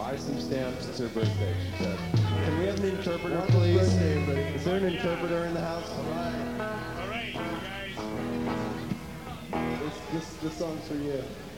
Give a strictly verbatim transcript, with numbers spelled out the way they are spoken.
buy some stamps. It's her birthday, she said. Can we have an interpreter, Happy please? birthday, everybody. Is there an interpreter in the house? All right. All right, guys. This, this, this song's for you.